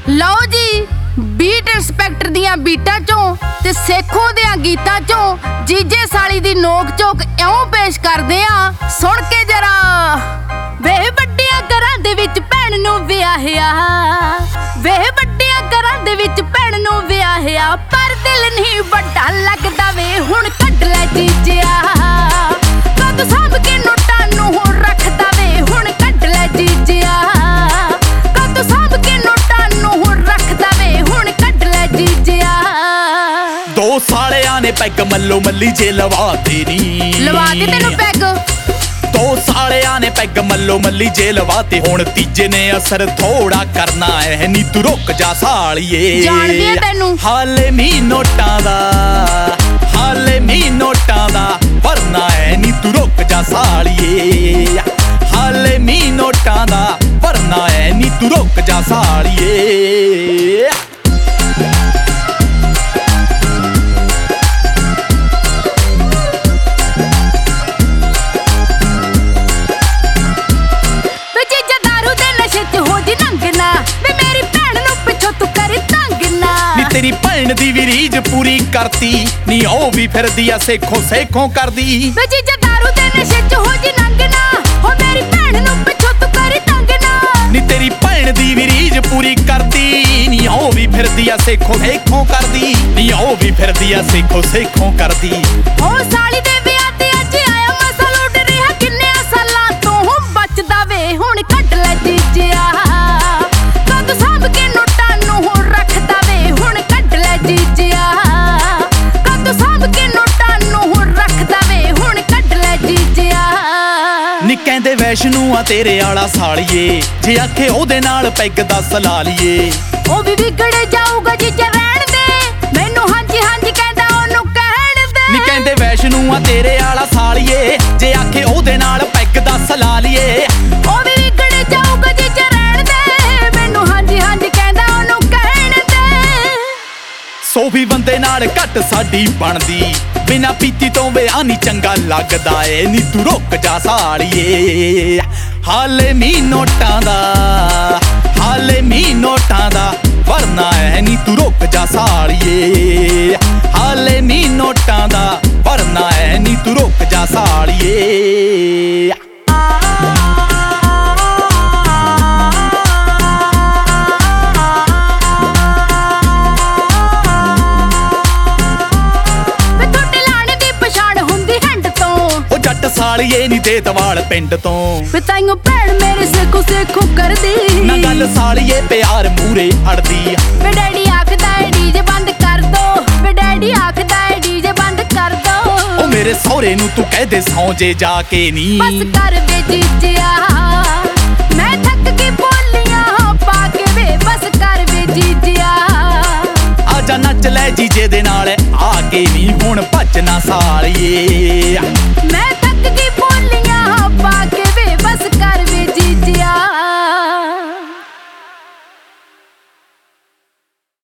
ਲਓ ਜੀ beat inspector ਦੀਆਂ ਬੀਟਾਂ ਚੋਂ ਤੇ ਸੇਖੋਂ ਦਿਆਂ ਗੀਤਾਂ ਚੋਂ ਜੀਜੇ ਸਾਲੀ ਦੀ ਨੋਕ ਝੋਕ ਇਉਂ ਪੇਸ਼ ਕਰਦੇ ਆ, ਸੁਣ ਕੇ ਜਰਾ। ਵੇ ਵੱਡਿਆਂ ਘਰਾਂ ਦੇ ਵਿੱਚ ਭੈਣ ਨੂੰ ਵਿਆਹਿਆ, ਵੇ ਵੱਡਿਆਂ ਘਰਾਂ ਦੇ ਵਿੱਚ ਭੈਣ ਨੂੰ ਵਿਆਹਿਆ, ਪਰ ਦਿਲ ਨਹੀਂ ਵੱਡਾ ਲੱਗਦਾ ਵੇ ਹੁਣ ਕੱਢ ਲੈ ਜੀਜਿਆ। ਕਦ ਸਾਂਭ ਕੇ ਨੋਟਾਂ ਨੂੰ ਹੁਣ ਰੱਖਦਾ ਵੇ ਹੁਣ ਕੱਢ ਲੈ ਜੀਜਿਆ। ਕਦ ਸਾਂਭ ਕੇ ਨੋਟਾਂ ਨੂੰ ਹੁਣ ਰੱਖਦਾ ਵੇ ਹੁਣ ਕੱਢ ਲੈ ਜੀਜਿਆ। ਦੋ ਸਾਲਿਆਂ ਨੇ ਪੈਗ ਮੱਲੋ ਮੱਲੀ ਜੇ ਲਵਾਤੇ ਨੀ, ਲਵਾ ਦੇ ਤੈਨੂੰ ਪੈਗ। ਦੋ ਸਾਲਿਆਂ ਨੇ ਪੈਗ ਮੱਲੋ ਮੱਲੀ ਜੇ ਲਵਾਤੇ, ਹੁਣ ਤੀਜੇ ਨੇ ਅਸਰ ਥੋੜਾ ਕਰਨਾ ਐ ਨੀ ਤੂੰ ਰੁਕ ਜਾ ਸਾਲੀਏ। ਜਾਣਦੀ ਆ ਤੈਨੂੰ ਹਾਲੇ ਮੀ ਨੋਟਾਂ ਦਾ, ਹਾਲੇ ਮੀ ਨੋਟਾਂ ਦਾ ਵਰਨਾ ਐ ਨੀ ਤੂੰ ਰੁਕ ਜਾ ਸਾਲੀਏ। ਹਾਲੇ ਮੀ ਨੋਟਾਂ ਦਾ ਵਰਨਾ ਐ ਨੀ ਤੂੰ ਰੁਕ ਜਾ ਸਾਲੀਏ। ਤੇਰੀ ਭੈਣ ਦੀ ਵੀ ਰੀਝ ਪੂਰੀ ਕਰਤੀ ਨੀ, ਉਹ ਵੀ ਫਿਰਦੀ ਆ ਸੇਖੋਂ ਸੇਖੋਂ ਕਰਦੀ। ਵੇ ਜੀਜਾ ਦਾਰੂ ਦੇ ਨਸ਼ੇ ਚ ਹੋ ਜੀ ਨੰਗਨਾ, ਹੋ ਮੇਰੀ ਭੈਣ ਨੂੰ ਪਿੱਛੋਂ ਤੂੰ ਕਰੀ ਤੰਗਨਾ। ਨੀ ਤੇਰੀ ਭੈਣ ਦੀ ਵੀ ਰੀਝ ਪੂਰੀ ਕਰਦੀ ਨੀ, ਉਹ ਵੀ ਫਿਰਦੀ ਆ ਸੇਖੋਂ ਸੇਖੋਂ ਕਰਦੀ ਨੀ, ਉਹ ਵੀ ਫਿਰਦੀ ਆ ਸੇਖੋਂ ਸੇਖੋਂ ਕਰਦੀ। ਉਹ ਸਾਲੀ ਦੇ ਵਿਆਹ ਤੇ ਅੱਜ ਆਇਆ ਮਸਲ ਉੱਡ ਰਿਹਾ, ਕਿੰਨੇ ਸਾਲਾਂ ਤੋਂ ਬਚਦਾ ਵੇ ਹੁਣ ਕੱਢ ਲੈ ਜੀਜਿਆ। ਕਦ ਸਾਂਭ ਕੇ ਨੋਟਾਂ ਨੂੰ ਹੁਣ ਰੱਖਦਾ ਵੇ ਹੁਣ ਕੱਢ ਲੈ ਜੀਜਿਆ। ਕਦ ਸਾਂਭ ਕੇ ਨੋਟਾਂ ਨੂੰ ਹੁਣ ਰੱਖਦਾ ਵੇ ਹੁਣ ਕੱਢ ਲੈ ਜੀਜਿਆ। ਨੀ ਕਹਿੰਦੇ ਵੈਸ਼ਨੂੰ ਆ ਤੇਰੇ ਆਲਾ ਸਾਲੀਏ, ਜੇ ਆਖੇ ਉਹਦੇ ਨਾਲ ਪੈਗ ਦੱਸ ਲਾ ਲਈਏ। ਉਹ ਵੀ ਵਿਗੜ ਜਾਊਗਾ ਜੀਜਾ ਰਹਿਣ ਦੇ, ਮੈਨੂੰ ਹਾਂਜੀ ਹਾਂਜੀ ਕਹਿੰਦਾ ਉਹਨੂੰ ਕਹਿਣ ਦੇ। ਨੀ ਕਹਿੰਦੇ ਵੈਸ਼ਨੂੰ ਆ ਤੇਰੇ ਆਲਾ ਸਾਲੀਏ, ਜੇ ਆਖੇ ਉਹਦੇ ਨਾਲ ਪੈਗ ਦੱਸ ਲਾ ਲਈਏ। ਉਹ ਵੀ ਵਿਗੜ ਜਾਊਗਾ ਜੀਜਾ ਰਹਿਣ ਦੇ, ਮੈਨੂੰ ਹਾਂਜੀ ਹਾਂਜੀ ਕਹਿੰਦਾ ਉਹਨੂੰ ਕਹਿਣ ਦੇ। ਸੋ ਵੀ ਬੰਦੇ ਨਾਲ ਘੱਟ ਸਾਡੀ ਬਣਦੀ, ਬਿਨਾ ਪੀਤੀ ਤੋਂ ਵਿਆਹ ਨੀ ਚੰਗਾ ਲੱਗਦਾ ਏ ਨੀ ਤੂੰ ਰੁਕ ਜਾ ਸਾਲੀਏ। ਹਾਲੇ ਮੀ ਨੋਟਾਂ ਦਾ, ਹਾਲੇ ਮੀ ਨੋਟਾਂ ਦਾ ਵਰਨਾ ਐ ਨੀ ਤੂੰ ਰੁਕ ਜਾ ਸਾਲੀਏ। ਹਾਲੇ ਮੀ ਨੋਟਾਂ ਦਾ ਵਰਨਾ ਐ ਨੀ ਤੂੰ ਰੁਕ ਜਾ ਸਾਲੀਏ। ਸਾਲੀਏ ਨੀ ਦੇ ਦਵਾਲ ਪਿੰਡ ਤੋਂ, ਵੇ ਤਾਈਓ ਭੈਣ ਮੇਰੇ ਸੇਖੋਂ ਸੇਖੋਂ ਕਰਦੀ ਨਾ ਗੱਲ ਸਾਲੀਏ ਪਿਆਰ ਮੂਰੇ ਅੜਦੀ। ਵੇ ਡੈਡੀ ਆਖਦਾ ਏ ਡੀਜੇ ਬੰਦ ਕਰ ਦੋ, ਵੇ ਡੈਡੀ ਆਖਦਾ ਏ ਡੀਜੇ ਬੰਦ ਕਰ ਦੋ। ਉਹ ਮੇਰੇ ਸਹੁਰੇ ਨੂੰ ਤੂੰ ਕਹਿ ਦੇ ਸੌਂ ਜੇ ਜਾ ਕੇ ਨੀ, ਬਸ ਕਰ ਵੇ ਜੀਜਿਆ ਮੈਂ ਥੱਕ ਕੇ ਬੋਲੀਆਂ ਪਾ ਕੇ ਵੇ, ਬਸ ਕਰ ਵੇ ਜੀਜਿਆ। ਆਜਾ ਨੱਚ ਲੈ ਜੀਜੇ ਦੇ ਨਾਲ ਆ ਕੇ ਨੀ, ਹੁਣ ਭੱਜ ਨਾ ਸਾਲੀਏ। ਮੈਂ